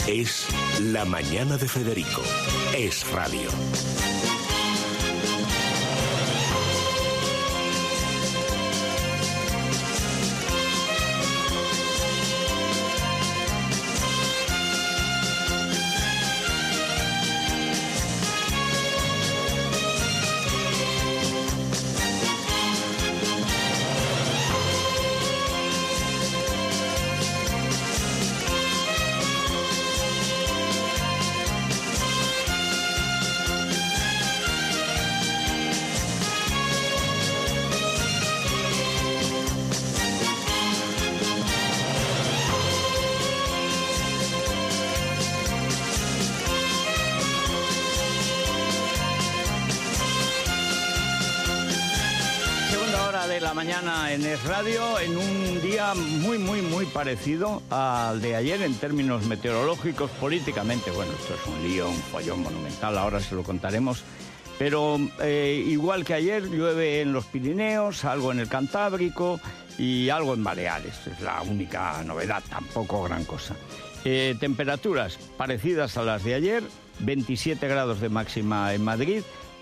Es La Mañana de Federico. Es radio. Mañana en Es Radio, en un día muy parecido al de ayer en términos meteorológicos, políticamente. Bueno, esto es un lío, un follón monumental, ahora se lo contaremos. Pero igual que ayer, llueve en los Pirineos, algo en el Cantábrico y algo en Baleares. Es la única novedad, tampoco gran cosa. Temperaturas parecidas a las de ayer, 27 grados de máxima en Madrid,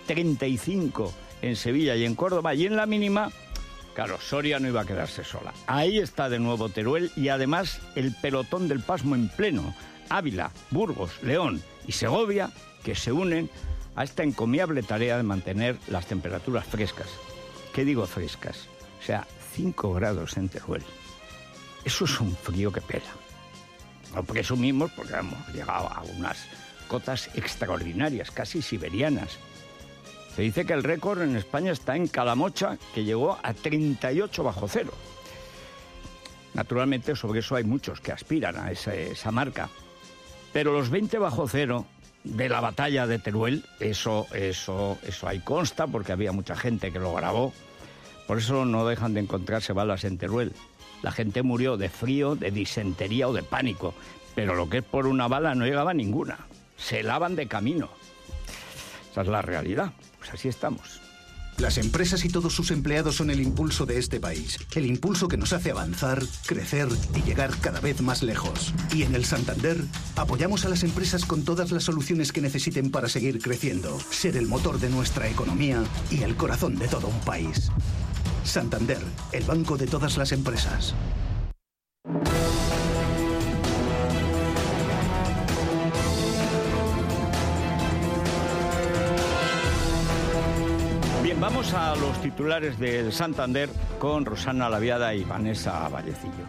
35 en Sevilla y en Córdoba, y en la mínima... Claro, Soria no iba a quedarse sola. Ahí está de nuevo Teruel y además el pelotón del pasmo en pleno. Ávila, Burgos, León y Segovia que se unen a esta encomiable tarea de mantener las temperaturas frescas. ¿Qué digo frescas? O sea, 5 grados en Teruel. Eso es un frío que pela. No presumimos porque hemos llegado a unas cotas extraordinarias, casi siberianas. Se dice que el récord en España está en Calamocha, que llegó a 38 bajo cero. Naturalmente, sobre eso hay muchos que aspiran a esa marca. Pero los 20 bajo cero de la batalla de Teruel, eso ahí consta, porque había mucha gente que lo grabó. Por eso no dejan de encontrarse balas en Teruel. La gente murió de frío, de disentería o de pánico. Pero lo que es por una bala no llegaba ninguna. Se helaban de camino. Esa es la realidad. Pues así estamos. Las empresas y todos sus empleados son el impulso de este país. El impulso que nos hace avanzar, crecer y llegar cada vez más lejos. Y en el Santander apoyamos a las empresas con todas las soluciones que necesiten para seguir creciendo, ser el motor de nuestra economía y el corazón de todo un país. Santander, el banco de todas las empresas. Bien, vamos a los titulares del Santander con Rosana Laviada y Vanessa Vallecillo.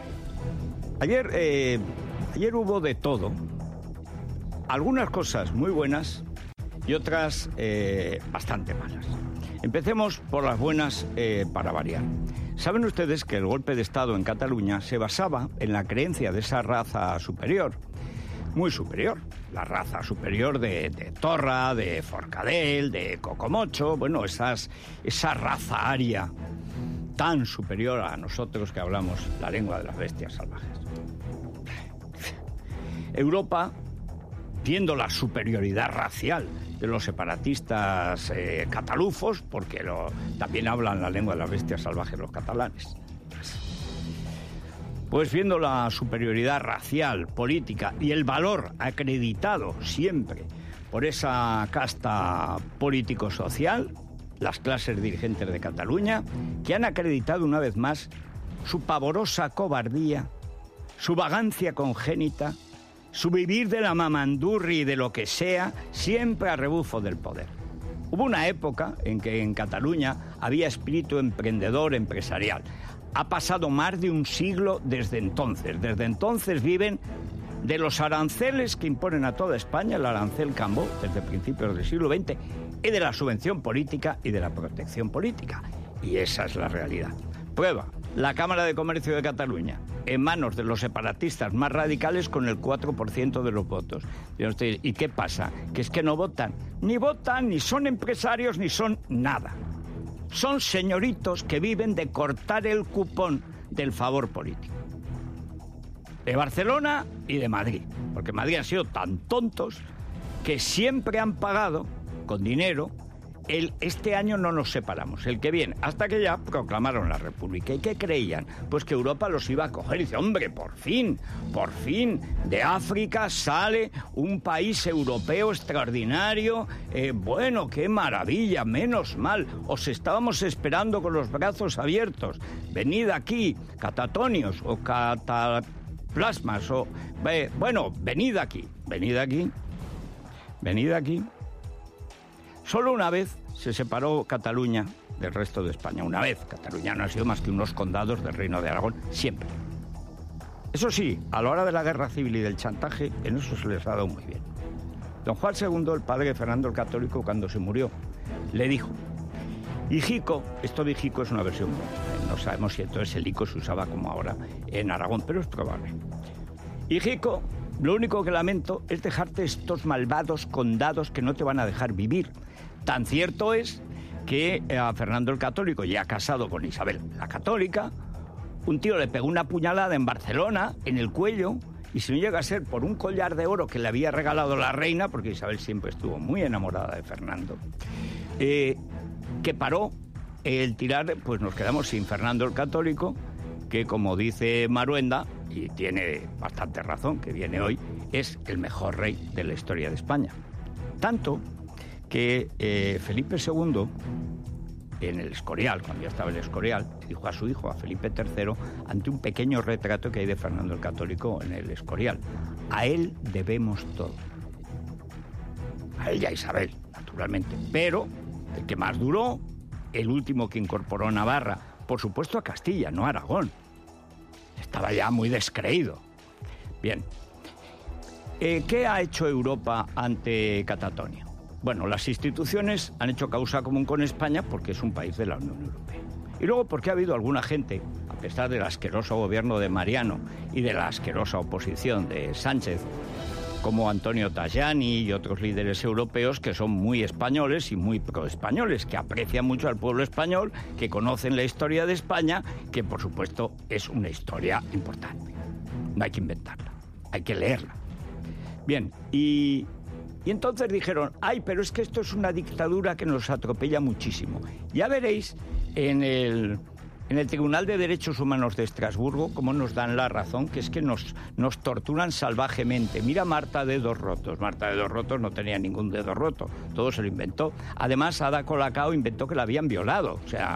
Ayer hubo de todo. Algunas cosas muy buenas y otras bastante malas. Empecemos por las buenas para variar. Saben ustedes que el golpe de Estado en Cataluña se basaba en la creencia de esa raza superior, muy superior, la raza superior de Torra, de Forcadell, de Cocomocho, bueno, esa raza aria tan superior a nosotros que hablamos la lengua de las bestias salvajes. Europa, viendo la superioridad racial de los separatistas catalufos, porque también hablan la lengua de las bestias salvajes los catalanes. Pues viendo la superioridad racial, política y el valor acreditado siempre por esa casta político-social, las clases dirigentes de Cataluña, que han acreditado una vez más su pavorosa cobardía, su vagancia congénita, su vivir de la mamandurri y de lo que sea, siempre a rebufo del poder. Hubo una época en que en Cataluña había espíritu emprendedor, empresarial. Ha pasado más de un siglo desde entonces. Desde entonces viven de los aranceles que imponen a toda España, el arancel Cambó, desde principios del siglo XX, y de la subvención política y de la protección política. Y esa es la realidad. Prueba, la Cámara de Comercio de Cataluña, en manos de los separatistas más radicales con el 4% de los votos. ¿Y qué pasa? Que es que no votan, ni son empresarios, ni son nada. Son señoritos que viven de cortar el cupón del favor político. De Barcelona y de Madrid. Porque en Madrid han sido tan tontos que siempre han pagado con dinero este año no nos separamos, el que viene, hasta que ya proclamaron la República. ¿Y qué creían? Pues que Europa los iba a coger. Y dice, hombre, por fin, de África sale un país europeo extraordinario. Bueno, qué maravilla, menos mal. Os estábamos esperando con los brazos abiertos. Venid aquí, catatonios o cataplasmas, o... bueno, venid aquí. Solo una vez se separó Cataluña del resto de España. Una vez. Cataluña no ha sido más que unos condados del Reino de Aragón, siempre. Eso sí, a la hora de la guerra civil y del chantaje, en eso se les ha dado muy bien. Don Juan II, el padre de Fernando el Católico, cuando se murió, le dijo, hijico, esto de hijico es una versión, no sabemos si entonces el hico se usaba como ahora en Aragón, pero es probable. Hijico, lo único que lamento es dejarte estos malvados condados que no te van a dejar vivir. Tan cierto es que a Fernando el Católico, ya casado con Isabel la Católica, un tío le pegó una puñalada en Barcelona, en el cuello, y si no llega a ser por un collar de oro que le había regalado la reina, porque Isabel siempre estuvo muy enamorada de Fernando, que paró el tirar, pues nos quedamos sin Fernando el Católico, que como dice Maruenda, y tiene bastante razón, que viene hoy, es el mejor rey de la historia de España. Tanto que Felipe II, en el Escorial, cuando ya estaba el Escorial, dijo a su hijo, a Felipe III, ante un pequeño retrato que hay de Fernando el Católico en el Escorial, a él debemos todo. A él y a Isabel, naturalmente. Pero el que más duró, el último que incorporó Navarra, por supuesto a Castilla, no a Aragón. Estaba ya muy descreído. Bien. ¿Qué ha hecho Europa ante Catatonia? Bueno, las instituciones han hecho causa común con España porque es un país de la Unión Europea. Y luego porque ha habido alguna gente, a pesar del asqueroso gobierno de Mariano y de la asquerosa oposición de Sánchez, como Antonio Tajani y otros líderes europeos que son muy españoles y muy proespañoles, que aprecian mucho al pueblo español, que conocen la historia de España, que por supuesto es una historia importante. No hay que inventarla, hay que leerla. Bien, y entonces dijeron, ay, pero es que esto es una dictadura que nos atropella muchísimo. Ya veréis en el Tribunal de Derechos Humanos de Estrasburgo cómo nos dan la razón, que es que nos torturan salvajemente. Mira Marta Dedos Rotos. Marta Dedos Rotos no tenía ningún dedo roto, todo se lo inventó. Además, Ada Colacao inventó que la habían violado. O sea,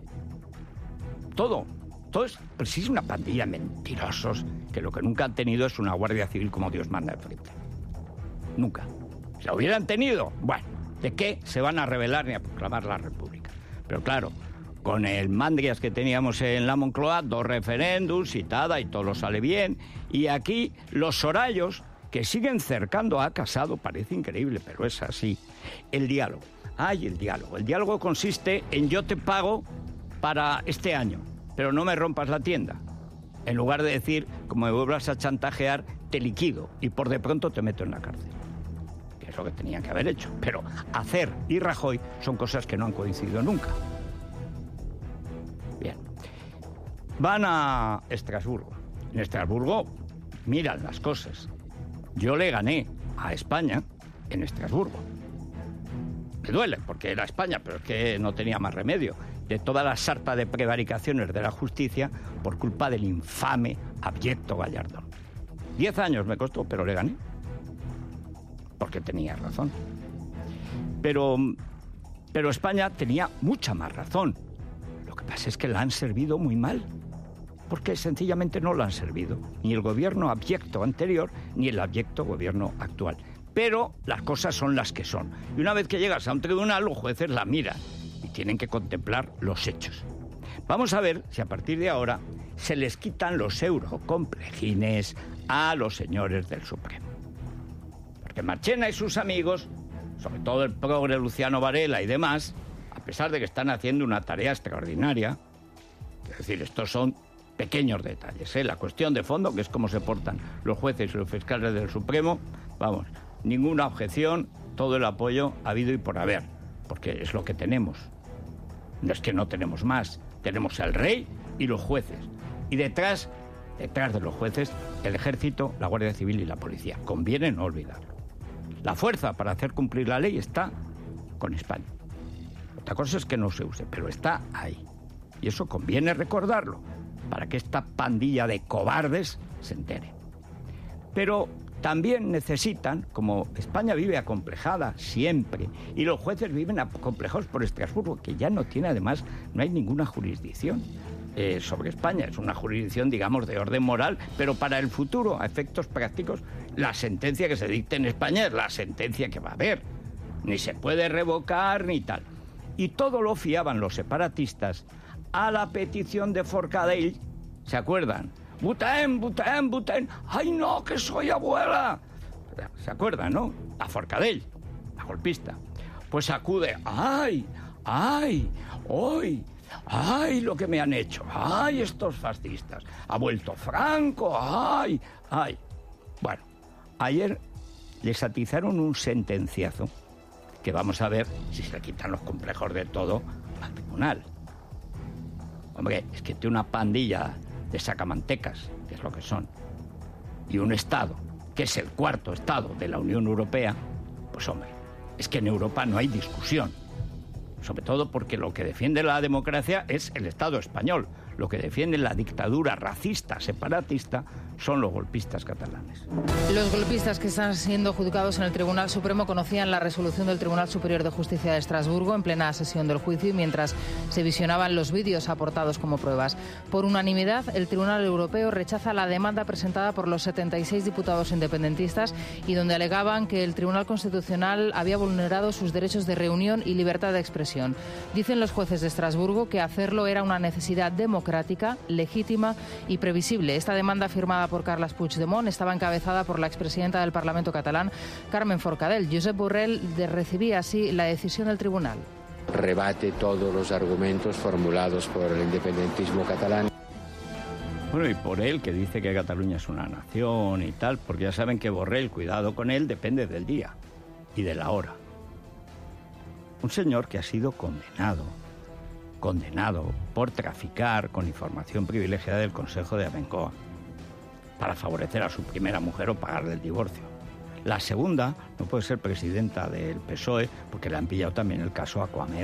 todo es pues una pandilla de mentirosos que lo que nunca han tenido es una Guardia Civil como Dios manda de frente. Nunca. Si la hubieran tenido, bueno, ¿de qué se van a rebelar ni a proclamar la República? Pero claro, con el mandrias que teníamos en la Moncloa, 2 referéndums y todo lo sale bien. Y aquí los sorayos, que siguen cercando a Casado, parece increíble, pero es así. El diálogo. Ay, el diálogo. El diálogo consiste en yo te pago para este año, pero no me rompas la tienda. En lugar de decir, como me vuelvas a chantajear, te liquido y por de pronto te meto en la cárcel. Que es lo que tenían que haber hecho. Pero Acer y Rajoy son cosas que no han coincidido nunca. Bien. Van a Estrasburgo. En Estrasburgo miran las cosas. Yo le gané a España en Estrasburgo. Me duele, porque era España, pero es que no tenía más remedio. De toda la sarta de prevaricaciones de la justicia por culpa del infame, abyecto Gallardón. 10 años me costó, pero le gané. Porque tenía razón. Pero España tenía mucha más razón. Lo que pasa es que la han servido muy mal. Porque sencillamente no la han servido. Ni el gobierno abyecto anterior, ni el abyecto gobierno actual. Pero las cosas son las que son. Y una vez que llegas a un tribunal, los jueces la miran. Y tienen que contemplar los hechos. Vamos a ver si a partir de ahora se les quitan los eurocomplejines a los señores del Supremo. Porque Marchena y sus amigos, sobre todo el progre Luciano Varela y demás, a pesar de que están haciendo una tarea extraordinaria, es decir, estos son pequeños detalles, la cuestión de fondo, que es cómo se portan los jueces y los fiscales del Supremo, vamos, ninguna objeción, todo el apoyo habido y por haber, porque es lo que tenemos. No es que no tenemos más, tenemos al rey y los jueces. Y detrás de los jueces, el ejército, la Guardia Civil y la policía. Conviene no olvidarlo. La fuerza para hacer cumplir la ley está con España. Otra cosa es que no se use, pero está ahí. Y eso conviene recordarlo, para que esta pandilla de cobardes se entere. Pero también necesitan, como España vive acomplejada siempre, y los jueces viven acomplejados por Estrasburgo, que ya no tiene, además, no hay ninguna jurisdicción sobre España. Es una jurisdicción, digamos, de orden moral, pero para el futuro, a efectos prácticos, la sentencia que se dicte en España es la sentencia que va a haber. Ni se puede revocar ni tal. Y todo lo fiaban los separatistas a la petición de Forcadell, ¿se acuerdan? Butaén, Butaén, Butaén. ¡Ay, no, que soy abuela! ¿Se acuerdan, no? A Forcadell, la golpista. Pues acude, ¡ay, ay, hoy! ¡Ay, lo que me han hecho! ¡Ay, estos fascistas! ¡Ha vuelto Franco! ¡Ay, ay! Bueno, ayer les atizaron un sentenciazo que vamos a ver si se le quitan los complejos de todo al tribunal. Hombre, es que tiene una pandilla de sacamantecas, que es lo que son, y un Estado, que es el cuarto Estado de la Unión Europea, pues hombre, es que en Europa no hay discusión. Sobre todo porque lo que defiende la democracia es el Estado español. Lo que defiende la dictadura racista, separatista, son los golpistas catalanes. Los golpistas que están siendo juzgados en el Tribunal Supremo conocían la resolución del Tribunal Superior de Justicia de Estrasburgo en plena sesión del juicio y mientras se visionaban los vídeos aportados como pruebas. Por unanimidad, el Tribunal Europeo rechaza la demanda presentada por los 76 diputados independentistas y donde alegaban que el Tribunal Constitucional había vulnerado sus derechos de reunión y libertad de expresión. Dicen los jueces de Estrasburgo que hacerlo era una necesidad democrática, legítima y previsible. Esta demanda, firmada por Carles Puigdemont, estaba encabezada por la expresidenta del Parlamento catalán, Carmen Forcadell. Josep Borrell recibía así la decisión del tribunal. Rebate todos los argumentos formulados por el independentismo catalán. Bueno, y por él, que dice que Cataluña es una nación y tal, porque ya saben que Borrell, cuidado con él, depende del día y de la hora. Un señor que ha sido condenado por traficar con información privilegiada del Consejo de Abengoa para favorecer a su primera mujer o pagarle el divorcio. La segunda no puede ser presidenta del PSOE porque le han pillado también el caso Aquamed.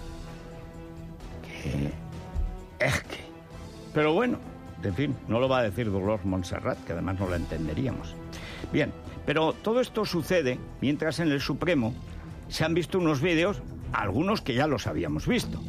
Pero bueno, en fin, no lo va a decir Dolors Montserrat, que además no la entenderíamos. Bien, pero todo esto sucede mientras en el Supremo se han visto unos vídeos, algunos que ya los habíamos visto,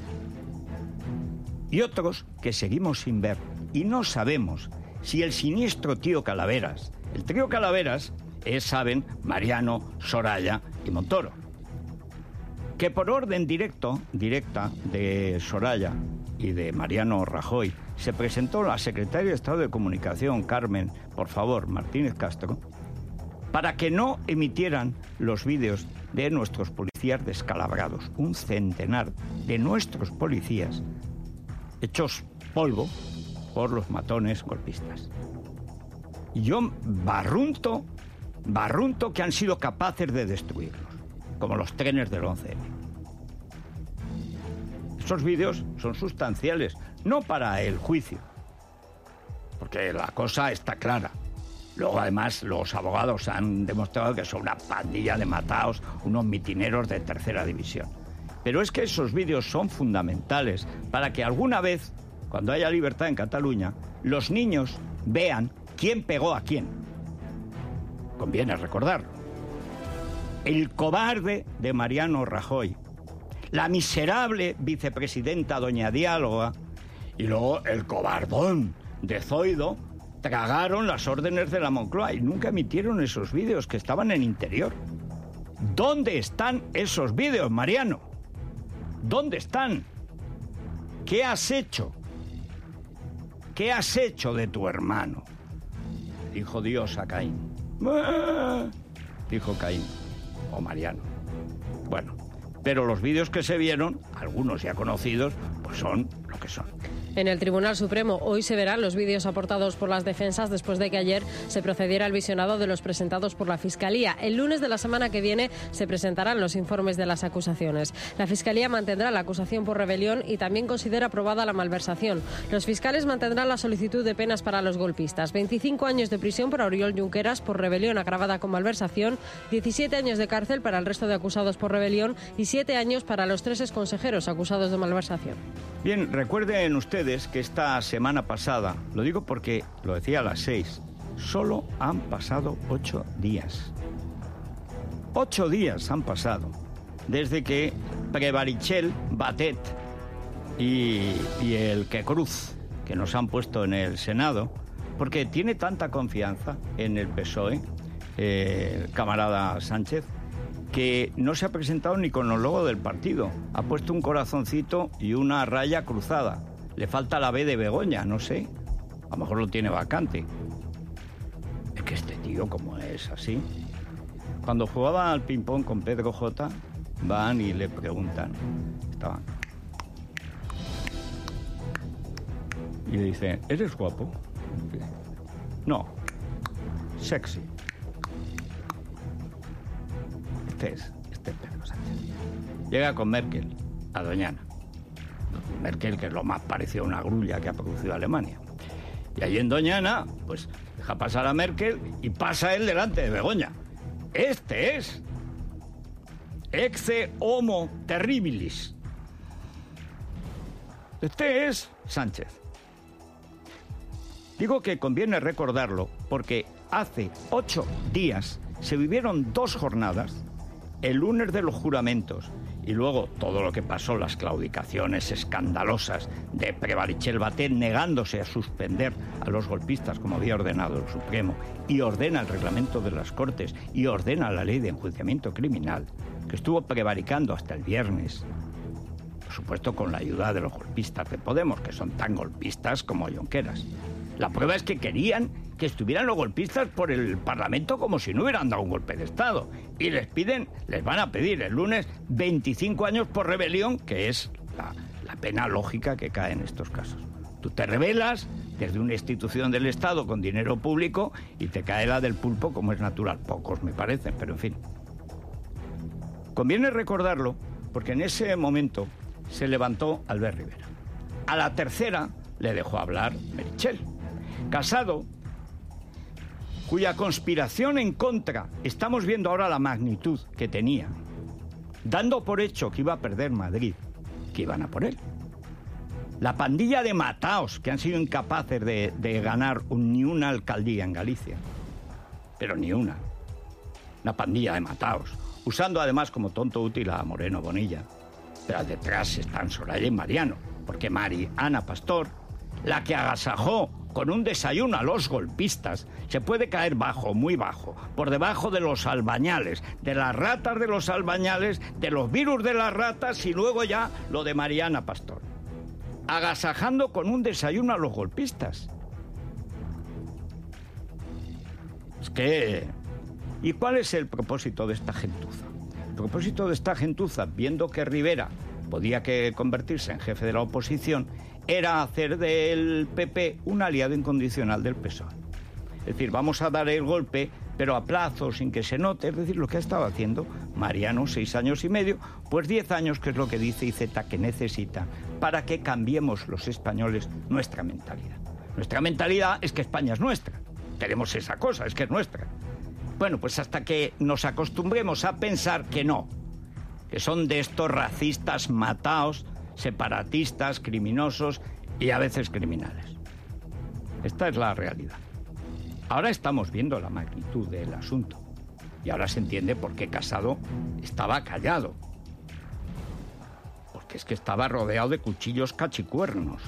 y otros que seguimos sin ver, y no sabemos si el siniestro tío Calaveras, el trío Calaveras es, saben, Mariano, Soraya y Montoro, que por orden directa de Soraya y de Mariano Rajoy se presentó la secretaria de Estado de Comunicación, Carmen, por favor, Martínez Castro, para que no emitieran los vídeos de nuestros policías descalabrados, un centenar de nuestros policías hechos polvo por los matones golpistas. Y yo barrunto que han sido capaces de destruirlos, como los trenes del 11M. Esos vídeos son sustanciales, no para el juicio, porque la cosa está clara. Luego, además, los abogados han demostrado que son una pandilla de mataos, unos mitineros de tercera división. Pero es que esos vídeos son fundamentales para que alguna vez, cuando haya libertad en Cataluña, los niños vean quién pegó a quién. Conviene recordarlo. El cobarde de Mariano Rajoy, la miserable vicepresidenta doña Diáloga y luego el cobardón de Zoido tragaron las órdenes de la Moncloa y nunca emitieron esos vídeos que estaban en Interior. ¿Dónde están esos vídeos, Mariano? ¿Dónde están? ¿Qué has hecho? ¿Qué has hecho de tu hermano? Dijo Dios a Caín. Dijo Caín, o Mariano. Bueno, pero los vídeos que se vieron, algunos ya conocidos, pues son lo que son. En el Tribunal Supremo hoy se verán los vídeos aportados por las defensas después de que ayer se procediera al visionado de los presentados por la Fiscalía. El lunes de la semana que viene se presentarán los informes de las acusaciones. La Fiscalía mantendrá la acusación por rebelión y también considera aprobada la malversación. Los fiscales mantendrán la solicitud de penas para los golpistas. 25 años de prisión para Oriol Junqueras por rebelión agravada con malversación, 17 años de cárcel para el resto de acusados por rebelión y 7 años para los 3 exconsejeros acusados de malversación. Bien, recuerden ustedes que esta semana pasada, lo digo porque lo decía a las 6, solo han pasado 8 días. 8 días han pasado desde que Prevarichel, Batet y el que Cruz, que nos han puesto en el Senado, porque tiene tanta confianza en el PSOE, el camarada Sánchez, que no se ha presentado ni con el logo del partido. Ha puesto un corazoncito y una raya cruzada. Le falta la B de Begoña, no sé. A lo mejor lo tiene vacante. Es que este tío, como es así. Cuando jugaba al ping-pong con Pedro J, van y le preguntan. Estaban. Y le dicen, ¿eres guapo? No. Sexy. Este Pedro Sánchez. Llega con Merkel a Doñana. Merkel, que es lo más parecido a una grulla que ha producido Alemania. Y allí en Doñana, pues deja pasar a Merkel y pasa él delante de Begoña. Este es Ecce Homo Terribilis. Este es Sánchez. Digo que conviene recordarlo porque hace 8 días se vivieron 2 jornadas. El lunes de los juramentos y luego todo lo que pasó, las claudicaciones escandalosas de Prevarichel Batet negándose a suspender a los golpistas como había ordenado el Supremo y ordena el reglamento de las Cortes y ordena la ley de enjuiciamiento criminal, que estuvo prevaricando hasta el viernes, por supuesto con la ayuda de los golpistas de Podemos, que son tan golpistas como Junqueras. La prueba es que querían que estuvieran los golpistas por el Parlamento como si no hubieran dado un golpe de Estado. Y les van a pedir el lunes 25 años por rebelión, que es la pena lógica que cae en estos casos. Tú te rebelas desde una institución del Estado con dinero público y te cae la del pulpo como es natural. Pocos me parecen, pero en fin. Conviene recordarlo porque en ese momento se levantó Albert Rivera. A la tercera le dejó hablar Meritxell. Casado, cuya conspiración en contra, estamos viendo ahora la magnitud que tenía, dando por hecho que iba a perder Madrid, que iban a por él. La pandilla de mataos que han sido incapaces de ganar ni una alcaldía en Galicia, pero ni una. Una pandilla de mataos, usando además como tonto útil a Moreno Bonilla. Pero detrás están Soraya y Mariano, porque Ana Pastor, la que agasajó con un desayuno a los golpistas, se puede caer bajo, muy bajo, por debajo de los albañales, de las ratas de los albañales, de los virus de las ratas y luego ya lo de Mariana Pastor. Agasajando con un desayuno a los golpistas. Es que... ¿Y cuál es el propósito de esta gentuza? El propósito de esta gentuza, viendo que Rivera podía convertirse en jefe de la oposición, era hacer del PP un aliado incondicional del PSOE. Es decir, vamos a dar el golpe, pero a plazo, sin que se note. Es decir, lo que ha estado haciendo Mariano, 6 años y medio, pues 10 años, que es lo que dice IZ que necesita para que cambiemos los españoles nuestra mentalidad. Nuestra mentalidad es que España es nuestra. Tenemos esa cosa, es que es nuestra. Bueno, pues hasta que nos acostumbremos a pensar que no, que son de estos racistas mataos, separatistas, criminosos y a veces criminales. Esta es la realidad. Ahora estamos viendo la magnitud del asunto y ahora se entiende por qué Casado estaba callado. Porque es que estaba rodeado de cuchillos cachicuernos.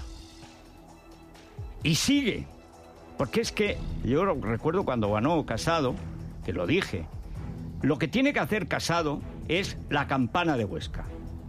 Y sigue. Porque es que yo recuerdo cuando ganó Casado, que lo dije, lo que tiene que hacer Casado es la campana de Huesca.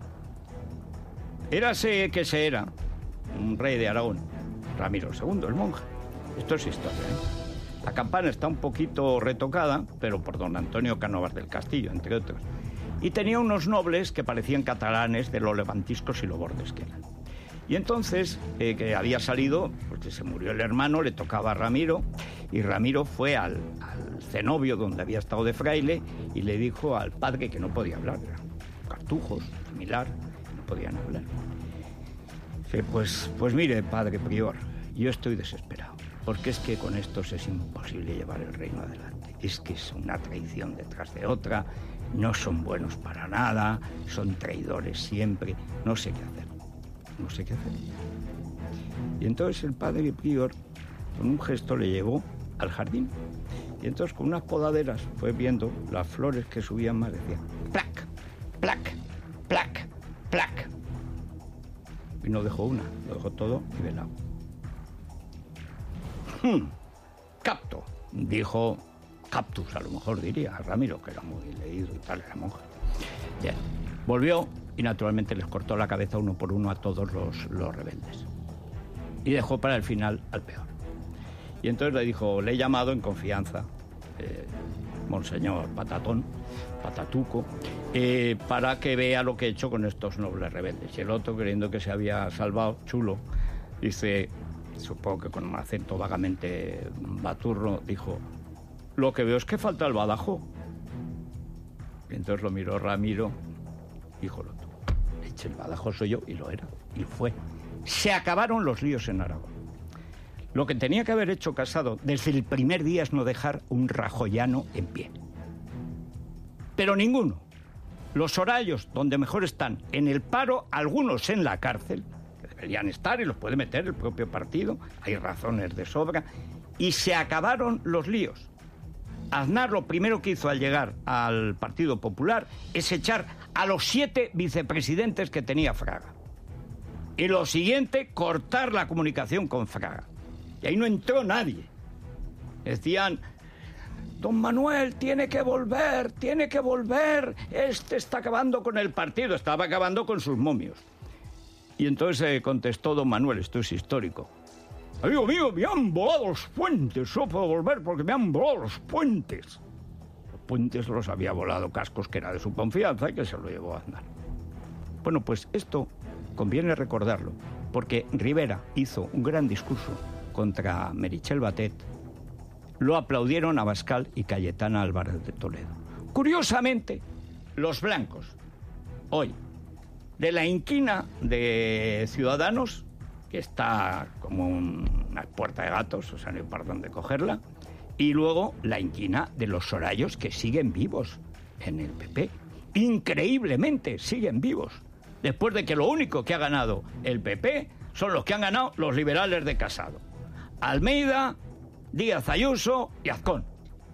Érase que se era un rey de Aragón, Ramiro II, el monje. Esto es historia, ¿eh? La campana está un poquito retocada, pero por don Antonio Cánovas del Castillo, entre otros. Y tenía unos nobles que parecían catalanes de lo levantiscos y lo bordes que eran. Y entonces, que había salido, porque se murió el hermano, le tocaba a Ramiro, y Ramiro fue al cenobio donde había estado de fraile y le dijo al padre que no podía hablar, eran cartujos, similar, no podían hablar. Dice, pues mire, padre prior, yo estoy desesperado, porque es que con estos es imposible llevar el reino adelante. Es que es una traición detrás de otra, no son buenos para nada, son traidores siempre, no sé qué hacer. Y entonces el padre prior, con un gesto, le llevó al jardín. Y entonces con unas podaderas fue viendo las flores que subían más, decía plac, plac, plac, plac. Y no dejó una, lo dejó todo nivelado. Capto, dijo Captus, a lo mejor diría Ramiro, que era muy leído y tal, era monje. Bien, volvió y naturalmente les cortó la cabeza uno por uno a todos los rebeldes. Y dejó para el final al peor. Y entonces le dijo, le he llamado en confianza, Monseñor Patatuco, para que vea lo que he hecho con estos nobles rebeldes. Y el otro, creyendo que se había salvado, chulo, dice, supongo que con un acento vagamente baturro, dijo, lo que veo es que falta el badajo. Y entonces lo miró Ramiro, dijo, el badajo soy yo, y lo era, y lo fue. Se acabaron los líos en Aragón. Lo que tenía que haber hecho Casado desde el primer día es no dejar un rajoyano en pie. Pero ninguno. Los sorayos, donde mejor están, en el paro, algunos en la cárcel, que deberían estar y los puede meter el propio partido, hay razones de sobra, y se acabaron los líos. Aznar lo primero que hizo al llegar al Partido Popular es echar a los 7 vicepresidentes que tenía Fraga. Y lo siguiente, cortar la comunicación con Fraga. Y ahí no entró nadie. Decían, don Manuel tiene que volver, este está acabando con el partido, estaba acabando con sus momios. Y entonces contestó don Manuel, esto es histórico. Amigo mío, me han volado los puentes, no puedo volver porque me han volado los puentes. Los puentes los había volado Cascos, que era de su confianza, y que se lo llevó a Aznar. Bueno, pues esto conviene recordarlo, porque Rivera hizo un gran discurso contra Meritxell Batet. Lo aplaudieron Abascal y Cayetana Álvarez de Toledo. Curiosamente, los blancos, hoy, de la inquina de Ciudadanos, que está como una puerta de gatos, o sea, no hay por dónde cogerla, y luego la inquina de los sorayos, que siguen vivos en el PP. Increíblemente siguen vivos, después de que lo único que ha ganado el PP son los que han ganado los liberales de Casado. Almeida, Díaz Ayuso y Azcón.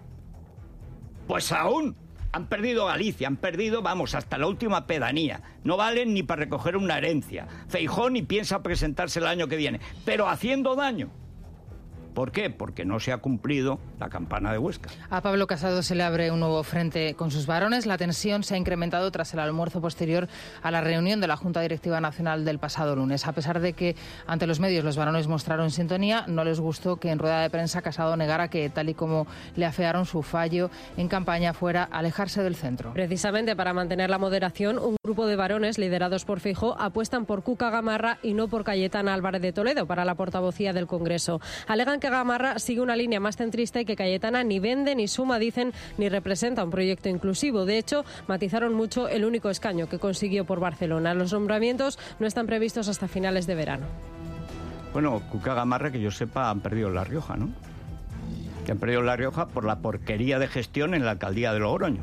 Pues aún han perdido Galicia, han perdido, vamos, hasta la última pedanía. No valen ni para recoger una herencia. Feijóo ni piensa presentarse el año que viene, pero haciendo daño. ¿Por qué? Porque no se ha cumplido la campana de Huesca. A Pablo Casado se le abre un nuevo frente con sus varones. La tensión se ha incrementado tras el almuerzo posterior a la reunión de la Junta Directiva Nacional del pasado lunes. A pesar de que ante los medios los varones mostraron sintonía, no les gustó que en rueda de prensa Casado negara que, tal y como le afearon, su fallo en campaña fuera alejarse del centro. Precisamente para mantener la moderación, un grupo de varones liderados por Feijóo apuestan por Cuca Gamarra y no por Cayetana Álvarez de Toledo para la portavocía del Congreso. Alegan que Gamarra sigue una línea más centrista y que Cayetana ni vende, ni suma, dicen, ni representa un proyecto inclusivo. De hecho, matizaron mucho el único escaño que consiguió por Barcelona. Los nombramientos no están previstos hasta finales de verano. Bueno, Cuca Gamarra, que yo sepa, han perdido La Rioja, ¿no? Que han perdido La Rioja por la porquería de gestión en la alcaldía de Logroño.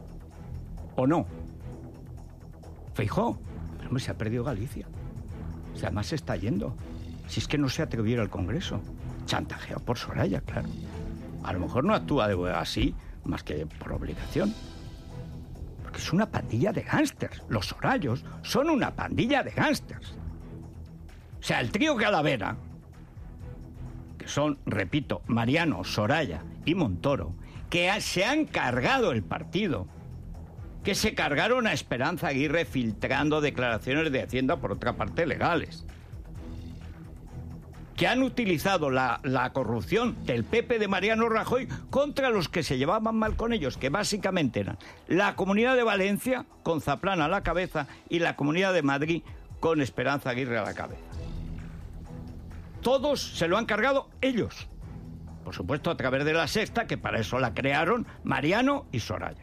¿O no? Feijóo, pero hombre, se ha perdido Galicia. O sea, además se está yendo. Si es que no se atreviera al Congreso. Chantajeado por Soraya, claro. A lo mejor no actúa así más que por obligación. Porque es una pandilla de gángsters. Los sorayos son una pandilla de gángsters. O sea, el trío Calavera, que son, repito, Mariano, Soraya y Montoro, que se han cargado el partido, que se cargaron a Esperanza Aguirre filtrando declaraciones de Hacienda, por otra parte, legales, que han utilizado la corrupción del PP de Mariano Rajoy contra los que se llevaban mal con ellos, que básicamente eran la Comunidad de Valencia, con Zaplana a la cabeza, y la Comunidad de Madrid, con Esperanza Aguirre a la cabeza. todos se lo han cargado ellos. Por supuesto, a través de La Sexta, que para eso la crearon Mariano y Soraya.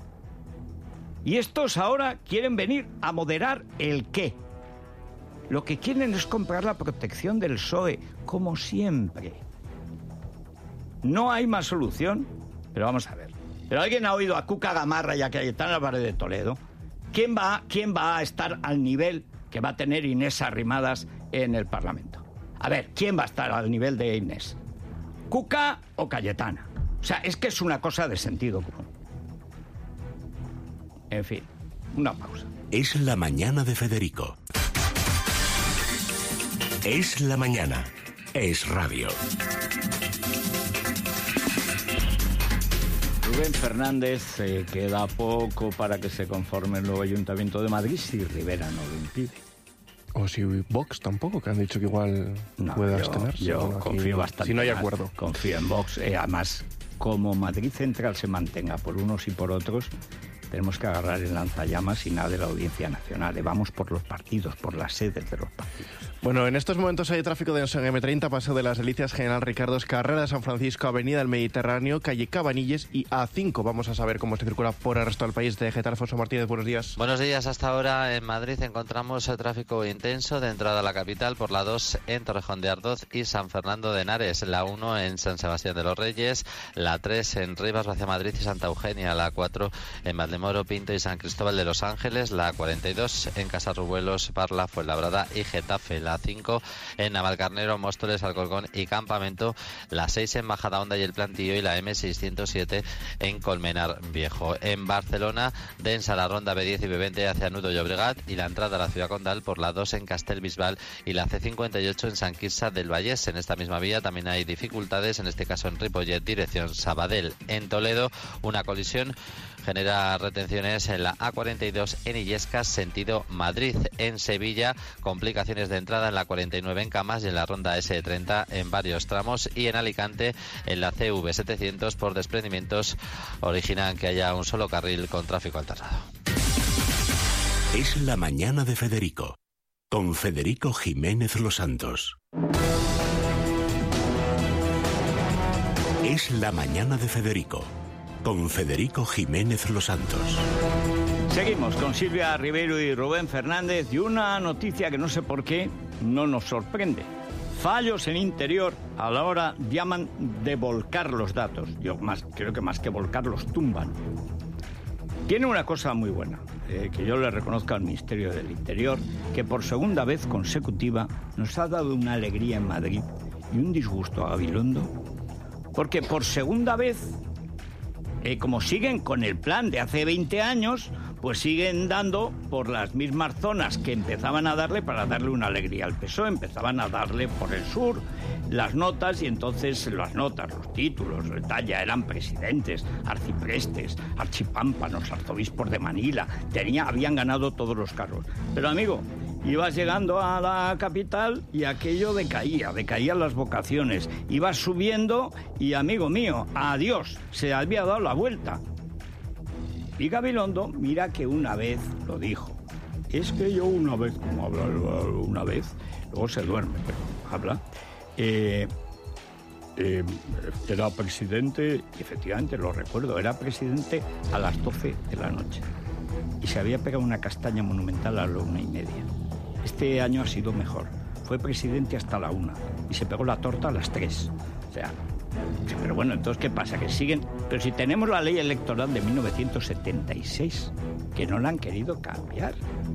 Y estos ahora quieren venir a moderar el qué. Lo que quieren es comprar la protección del PSOE, como siempre. No hay más solución, pero vamos a ver. ¿Pero alguien ha oído a Cuca Gamarra y a Cayetana Álvarez de Toledo? ¿Quién va a estar al nivel que va a tener Inés Arrimadas en el Parlamento? A ver, ¿quién va a estar al nivel de Inés? ¿Cuca o Cayetana? O sea, es que es una cosa de sentido común. En fin, una pausa. Es la mañana de Federico. Es la mañana. Es radio. Rubén Fernández, queda poco para que se conforme el nuevo Ayuntamiento de Madrid si Rivera no lo impide. O si Vox tampoco, que han dicho que igual puede abstenerse. Yo confío bastante. Si no hay acuerdo. Confío en Vox. Además, como Madrid Central se mantenga por unos y por otros, tenemos que agarrar el lanzallamas y nada de la Audiencia Nacional. Vamos por los partidos, por las sedes de los partidos. Bueno, en estos momentos hay tráfico denso en M30, Paseo de las Delicias, General Ricardos, Carrera de San Francisco, Avenida del Mediterráneo, Calle Cabanilles y A5. Vamos a saber cómo se circula por el resto del país. De Getafe, Alfonso Martínez, buenos días. Buenos días. Hasta ahora en Madrid encontramos el tráfico intenso de entrada a la capital por la 2 en Torrejón de Ardoz y San Fernando de Henares, la 1 en San Sebastián de los Reyes, la 3 en Rivas hacia Madrid y Santa Eugenia, la 4 en Valdemoro, Pinto y San Cristóbal de los Ángeles, la 42 en Casarrubuelos, Parla, Fuenlabrada y Getafe, la 5 en Navalcarnero, Móstoles, Alcorcón y Campamento, la 6 en Majadahonda y El Plantillo y la M607 en Colmenar Viejo. En Barcelona, densa la ronda B10 y B20 hacia Nudo Llobregat y la entrada a la ciudad condal por la 2 en Castellbisbal y la C58 en San Quirze del Vallès. En esta misma vía también hay dificultades, en este caso en Ripollet, dirección Sabadell. En Toledo, una colisión genera retenciones en la A42 en Illescas, sentido Madrid. En Sevilla, complicaciones de entrada en la 49 en Camas y en la ronda S30 en varios tramos. Y en Alicante, en la CV700, por desprendimientos originan que haya un solo carril con tráfico alternado. Es la mañana de Federico, con Federico Jiménez Los Santos. Es la mañana de Federico, con Federico Jiménez Los Santos. Seguimos con Silvia Rivero y Rubén Fernández y una noticia que no sé por qué no nos sorprende. Fallos en Interior a la hora llaman de volcar los datos. Creo que más que volcar los tumban. Tiene una cosa muy buena, que yo le reconozco al Ministerio del Interior, que por segunda vez consecutiva nos ha dado una alegría en Madrid y un disgusto a Gabilondo, porque por segunda vez, como siguen con el plan de hace 20 años, pues siguen dando por las mismas zonas que empezaban a darle para darle una alegría al PSOE. Empezaban a darle por el sur las notas y entonces las notas, los títulos, ya eran presidentes, arciprestes, archipámpanos, arzobispos de Manila, habían ganado todos los cargos. Pero amigo, ibas llegando a la capital y aquello decaían las vocaciones. Ibas subiendo y, amigo mío, adiós, se había dado la vuelta. Y Gabilondo, mira que una vez lo dijo. Es que yo una vez, como habla una vez, luego se duerme, pero habla. Era presidente, y efectivamente lo recuerdo, era presidente a las 12 de la noche. Y se había pegado una castaña monumental a la 1:30. Este año ha sido mejor. Fue presidente hasta la 1 y se pegó la torta a las 3. O sea, pero bueno, entonces, ¿qué pasa? Que siguen. Pero si tenemos la ley electoral de 1976, que no la han querido cambiar.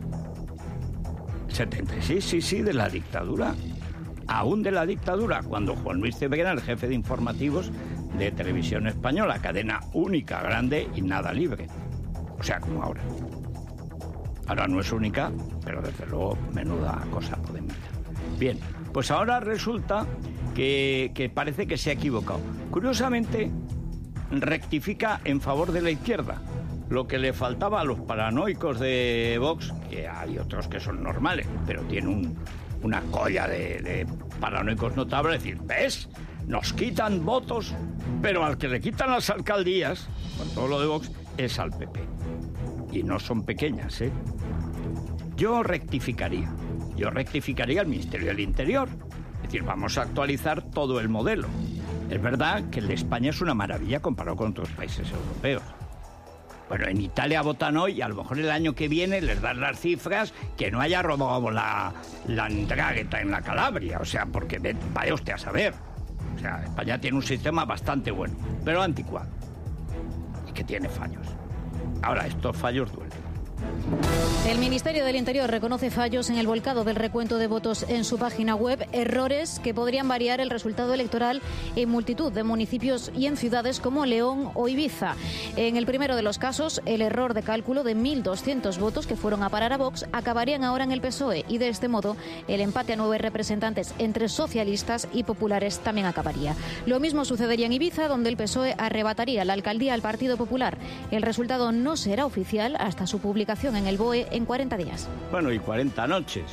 76, sí, de la dictadura. Aún de la dictadura, cuando Juan Luis Cebrián, el jefe de informativos de Televisión Española, cadena única, grande y nada libre. O sea, como ahora. Ahora no es única, pero desde luego menuda cosa podemita. Bien, pues ahora resulta que parece que se ha equivocado. Curiosamente, rectifica en favor de la izquierda. Lo que le faltaba a los paranoicos de Vox, que hay otros que son normales, pero tienen una colla de paranoicos notables, es decir, ¿ves? Nos quitan votos, pero al que le quitan las alcaldías, con todo lo de Vox, es al PP. Y no son pequeñas, ¿eh? Yo rectificaría al Ministerio del Interior Es decir, vamos a actualizar todo el modelo. Es verdad que el de España es una maravilla comparado con otros países europeos. Bueno, en Italia votan hoy y a lo mejor el año que viene les dan las cifras que no haya robado la Ndrangheta en la Calabria. O sea, porque vaya usted a saber. O sea, España tiene un sistema bastante bueno, pero anticuado. Y que tiene fallos. Ahora, estos fallos duelen. El Ministerio del Interior reconoce fallos en el volcado del recuento de votos en su página web, errores que podrían variar el resultado electoral en multitud de municipios y en ciudades como León o Ibiza. En el primero de los casos, el error de cálculo de 1.200 votos que fueron a parar a Vox acabarían ahora en el PSOE y de este modo el empate a 9 representantes entre socialistas y populares también acabaría. Lo mismo sucedería en Ibiza, donde el PSOE arrebataría la alcaldía al Partido Popular. El resultado no será oficial hasta su publicación en el BOE en 40 días. Bueno, y 40 noches.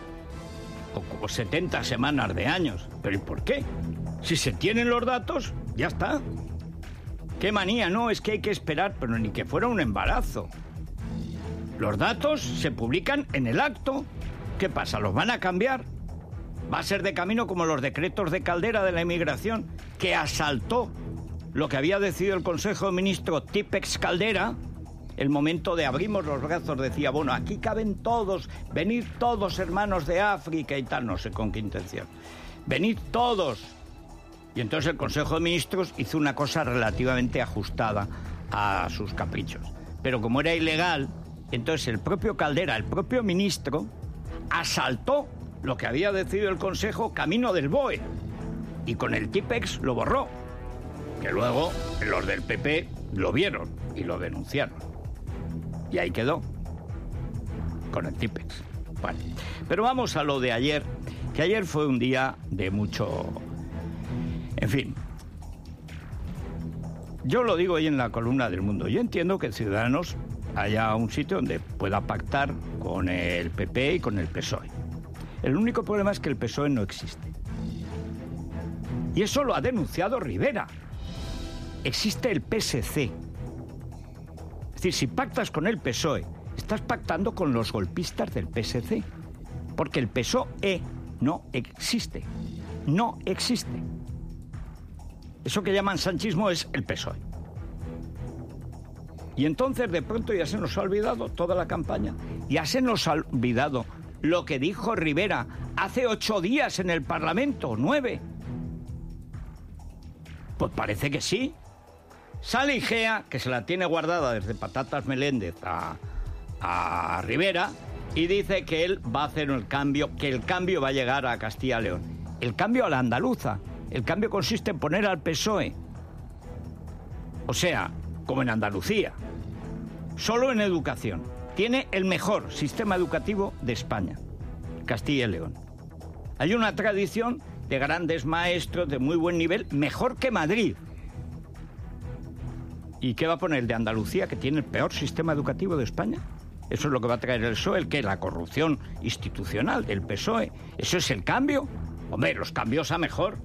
O 70 semanas de años. ¿Pero y por qué? Si se tienen los datos, ya está. Qué manía, no, es que hay que esperar, pero ni que fuera un embarazo. Los datos se publican en el acto. ¿Qué pasa? ¿Los van a cambiar? Va a ser de camino como los decretos de Caldera de la inmigración, que asaltó lo que había decidido el Consejo de Ministros Típex Caldera. El momento de abrimos los brazos, decía, bueno, aquí caben todos, venid todos hermanos de África y tal, no sé con qué intención. Venid todos. Y entonces el Consejo de Ministros hizo una cosa relativamente ajustada a sus caprichos. Pero como era ilegal, entonces el propio Caldera, el propio ministro, asaltó lo que había decidido el Consejo camino del BOE. Y con el Típex lo borró. Que luego los del PP lo vieron y lo denunciaron. Y ahí quedó, con el Típex. Vale. Pero vamos a lo de ayer, que ayer fue un día de mucho... En fin, yo lo digo hoy en la columna del Mundo. Yo entiendo que Ciudadanos haya un sitio donde pueda pactar con el PP y con el PSOE. El único problema es que el PSOE no existe. Y eso lo ha denunciado Rivera. Existe el PSC. Es decir, si pactas con el PSOE, estás pactando con los golpistas del PSC. Porque el PSOE no existe. No existe. Eso que llaman sanchismo es el PSOE. Y entonces de pronto ya se nos ha olvidado toda la campaña. Ya se nos ha olvidado lo que dijo Rivera hace 8 días en el Parlamento, 9. Pues parece que sí. Sale Igea, que se la tiene guardada desde Patatas Meléndez a Rivera, y dice que él va a hacer el cambio, que el cambio va a llegar a Castilla y León. El cambio a la andaluza. El cambio consiste en poner al PSOE. O sea, como en Andalucía. Solo en educación. Tiene el mejor sistema educativo de España. Castilla y León. Hay una tradición de grandes maestros de muy buen nivel, mejor que Madrid. ¿Y qué va a poner el de Andalucía, que tiene el peor sistema educativo de España? Eso es lo que va a traer el PSOE, el que la corrupción institucional del PSOE. ¿Eso es el cambio? Hombre, los cambios a mejor.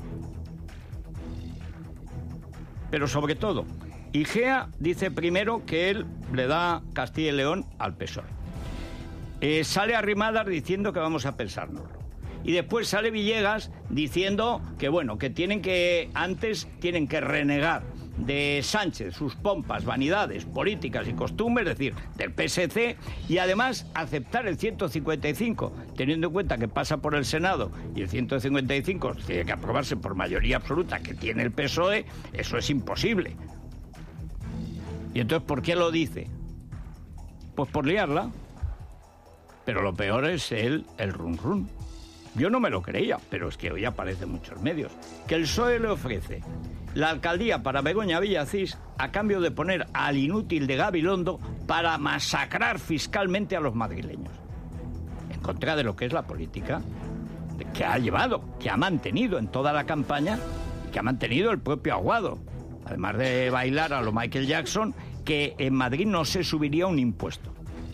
Pero sobre todo, Igea dice primero que él le da Castilla y León al PSOE. Sale Arrimadas diciendo que vamos a pensárnoslo. Y después sale Villegas diciendo que, bueno, que antes tienen que renegar de Sánchez sus pompas, vanidades, políticas y costumbres, es decir, del PSC, y además aceptar el 155, teniendo en cuenta que pasa por el Senado y el 155 tiene que aprobarse por mayoría absoluta que tiene el PSOE, eso es imposible. ¿Y entonces por qué lo dice? Pues por liarla. Pero lo peor es el run run. Yo no me lo creía, pero es que hoy aparece en muchos medios, que el PSOE le ofrece la alcaldía para Begoña Villacís a cambio de poner al inútil de Gabilondo para masacrar fiscalmente a los madrileños. En contra de lo que es la política que ha llevado, que ha mantenido en toda la campaña y que ha mantenido el propio Aguado. Además de bailar a lo Michael Jackson, que en Madrid no se subiría un impuesto.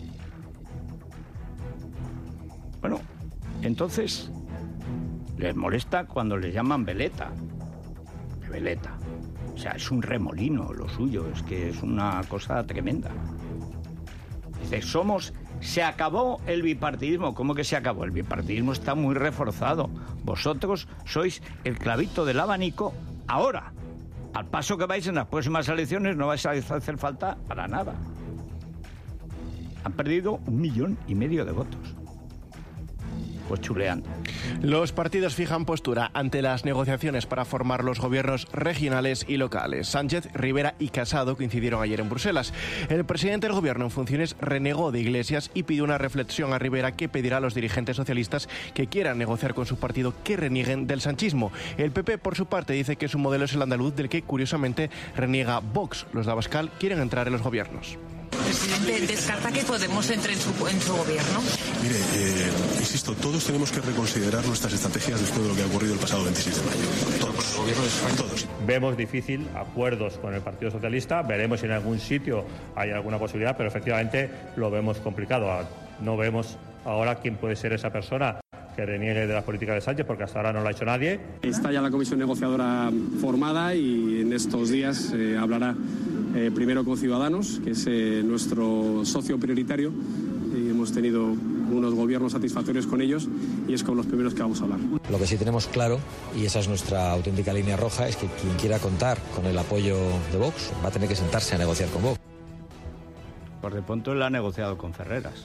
Bueno, entonces les molesta cuando les llaman veleta. Veleta. O sea, es un remolino lo suyo, es que es una cosa tremenda. Dice, somos Se acabó el bipartidismo. ¿Cómo que se acabó? El bipartidismo está muy reforzado. Vosotros sois el clavito del abanico ahora. Al paso que vais en las próximas elecciones no vais a hacer falta para nada. Han perdido 1,5 millones de votos. Pues chuleando. Los partidos fijan postura ante las negociaciones para formar los gobiernos regionales y locales. Sánchez, Rivera y Casado coincidieron ayer en Bruselas. El presidente del gobierno en funciones renegó de Iglesias y pidió una reflexión a Rivera que pedirá a los dirigentes socialistas que quieran negociar con su partido que renieguen del sanchismo. El PP, por su parte, dice que su modelo es el andaluz, del que curiosamente reniega Vox. Los de Abascal quieren entrar en los gobiernos. Presidente, ¿descarta que Podemos entre en su gobierno? Mire, insisto, todos tenemos que reconsiderar nuestras estrategias después de lo que ha ocurrido el pasado 26 de mayo. Todos. Gobierno de España. Todos. Vemos difícil acuerdos con el Partido Socialista, veremos si en algún sitio hay alguna posibilidad, pero efectivamente lo vemos complicado. No vemos ahora quién puede ser esa persona que reniegue de las políticas de Sánchez, porque hasta ahora no lo ha hecho nadie. Está ya la comisión negociadora formada y en estos días hablará primero con Ciudadanos, que es nuestro socio prioritario, y hemos tenido unos gobiernos satisfactorios con ellos y es con los primeros que vamos a hablar. Lo que sí tenemos claro, y esa es nuestra auténtica línea roja, es que quien quiera contar con el apoyo de Vox va a tener que sentarse a negociar con Vox. Por de pronto él ha negociado con Ferreras.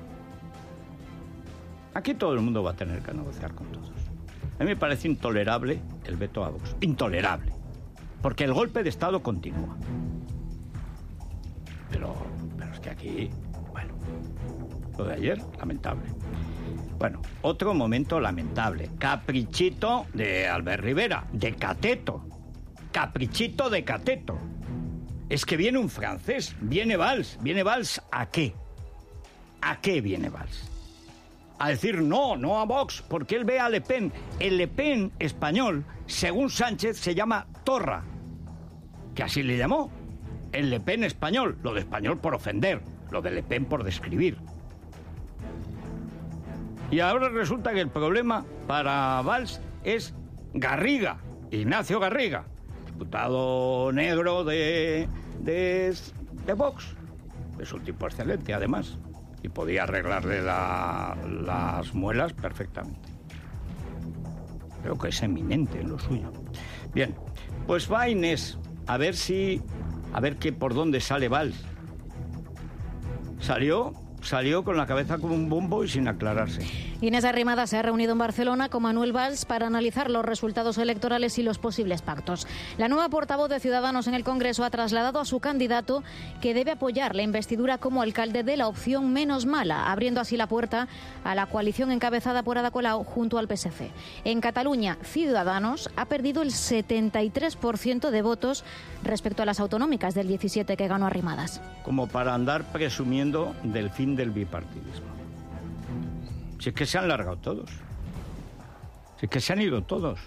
Aquí todo el mundo va a tener que negociar con todos. A mí me parece intolerable el veto a Vox. Intolerable. Porque el golpe de Estado continúa. Pero es que aquí, bueno, lo de ayer, lamentable. Bueno, otro momento lamentable. Caprichito de Albert Rivera, de Cateto. Caprichito de Cateto. Es que viene un francés, viene Valls. ¿Viene Valls a qué? ¿A qué viene Valls? A decir no a Vox, porque él ve a Le Pen. El Le Pen español, según Sánchez, se llama Torra, que así le llamó. El Le Pen español, lo de español por ofender, lo de Le Pen por describir. Y ahora resulta que el problema para Valls es Garriga, Ignacio Garriga, diputado negro de Vox. Es un tipo excelente, además, y podía arreglarle las muelas perfectamente. Creo que es eminente en lo suyo. Bien, pues va Inés a ver qué por dónde sale Valls. Salió con la cabeza como un bombo y sin aclararse. Inés Arrimadas se ha reunido en Barcelona con Manuel Valls para analizar los resultados electorales y los posibles pactos. La nueva portavoz de Ciudadanos en el Congreso ha trasladado a su candidato que debe apoyar la investidura como alcalde de la opción menos mala, abriendo así la puerta a la coalición encabezada por Ada Colau junto al PSC. En Cataluña, Ciudadanos ha perdido el 73% de votos respecto a las autonómicas del 17 que ganó Arrimadas. Como para andar presumiendo del fin del bipartidismo. Si es que se han largado todos. Si es que se han ido todos.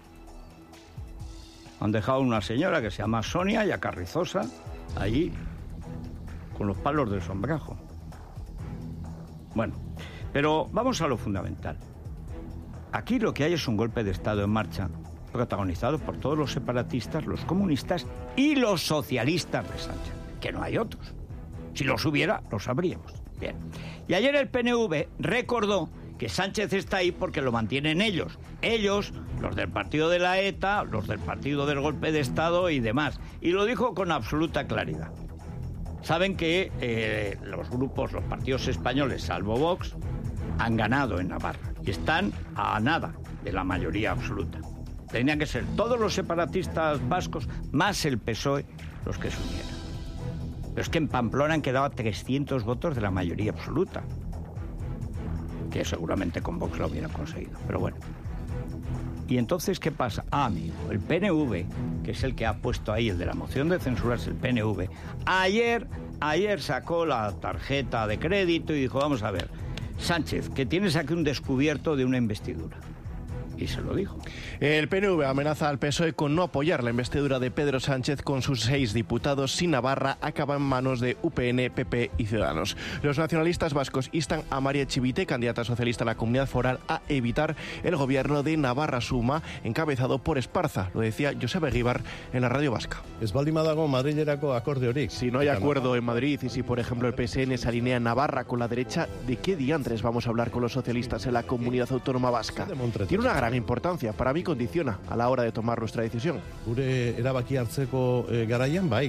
Han dejado una señora que se llama Sonia y a Carrizosa allí con los palos del sombrajo. Bueno, pero vamos a lo fundamental. Aquí lo que hay es un golpe de Estado en marcha protagonizado por todos los separatistas, los comunistas y los socialistas de Sánchez, que no hay otros. Si los hubiera, lo sabríamos. Bien. Y ayer el PNV recordó que Sánchez está ahí porque lo mantienen ellos. Ellos, los del partido de la ETA, los del partido del golpe de Estado y demás. Y lo dijo con absoluta claridad. Saben que los partidos españoles, salvo Vox, han ganado en Navarra. Y están a nada de la mayoría absoluta. Tenían que ser todos los separatistas vascos, más el PSOE, los que se unieran. Pero es que en Pamplona han quedado 300 votos de la mayoría absoluta, que seguramente con Vox lo hubieran conseguido, pero bueno. ¿Y entonces qué pasa? Amigo, el PNV, que es el que ha puesto ahí el de la moción de censura, es el PNV, ayer sacó la tarjeta de crédito y dijo, vamos a ver, Sánchez, que tienes aquí un descubierto de una investidura. Y se lo dijo. El PNV amenaza al PSOE con no apoyar la investidura de Pedro Sánchez con sus 6 diputados si Navarra acaba en manos de UPN, PP y Ciudadanos. Los nacionalistas vascos instan a María Echivite, candidata socialista a la Comunidad Foral, a evitar el gobierno de Navarra Suma, encabezado por Esparza. Lo decía Josep Eguíbar en la radio vasca. Ez baldin badago Madrilerako akordiorik. Si no hay acuerdo en Madrid y si, por ejemplo, el PSN se alinea Navarra con la derecha, ¿de qué diantres vamos a hablar con los socialistas en la Comunidad Autónoma Vasca? Tiene una gran importancia, para mí condiciona a la hora de tomar nuestra decisión. Gure erabaki hartzeko garaian, bai.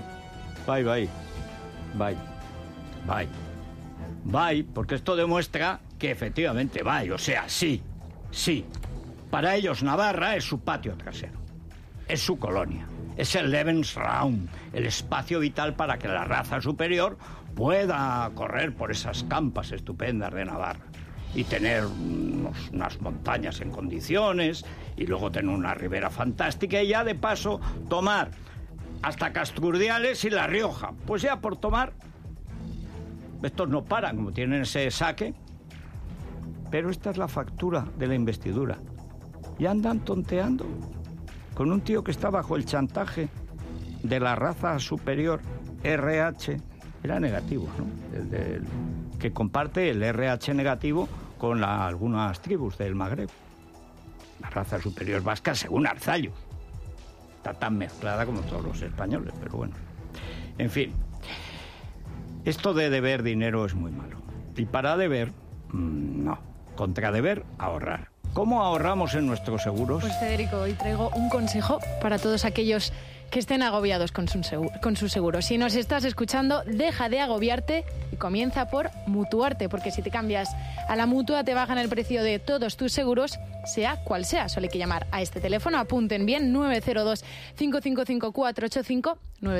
Bai, porque esto demuestra que efectivamente bai, o sea, sí. Para ellos Navarra es su patio trasero, es su colonia, es el Lebensraum, el espacio vital para que la raza superior pueda correr por esas campas estupendas de Navarra y tener unas montañas en condiciones y luego tener una ribera fantástica y ya de paso tomar hasta Casturdiales y La Rioja. Pues ya por tomar, estos no paran, como tienen ese saque, pero esta es la factura de la investidura. Y andan tonteando con un tío que está bajo el chantaje de la raza superior RH, era negativo, ¿no? Que comparte el RH negativo con algunas tribus del Magreb. La raza superior vasca, según Arzallus. Está tan mezclada como todos los españoles, pero bueno. En fin, esto de deber dinero es muy malo. Y para deber, no. Contra deber, ahorrar. ¿Cómo ahorramos en nuestros seguros? Pues Federico, hoy traigo un consejo para todos aquellos que estén agobiados con su seguro. Si nos estás escuchando, deja de agobiarte y comienza por mutuarte, porque si te cambias a la mutua te bajan el precio de todos tus seguros, sea cual sea. Solo hay que llamar a este teléfono, apunten bien, 902-555-485,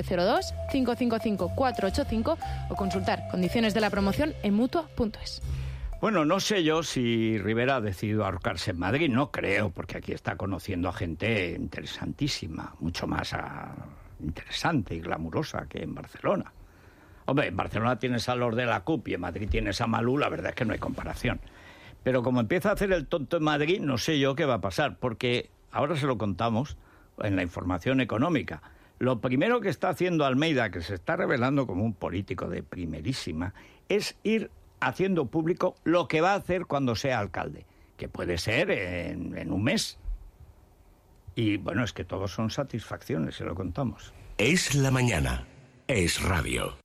902-555-485 o consultar condiciones de la promoción en mutua.es. Bueno, no sé yo si Rivera ha decidido ahorcarse en Madrid, no creo, porque aquí está conociendo a gente interesantísima, mucho más interesante y glamurosa que en Barcelona. Hombre, en Barcelona tienes a los de la CUP y en Madrid tienes a Malú, la verdad es que no hay comparación. Pero como empieza a hacer el tonto en Madrid, no sé yo qué va a pasar, porque ahora se lo contamos en la información económica. Lo primero que está haciendo Almeida, que se está revelando como un político de primerísima, es ir haciendo público lo que va a hacer cuando sea alcalde, que puede ser en un mes. Y bueno, es que todos son satisfacciones, se lo contamos. Es la mañana, es radio.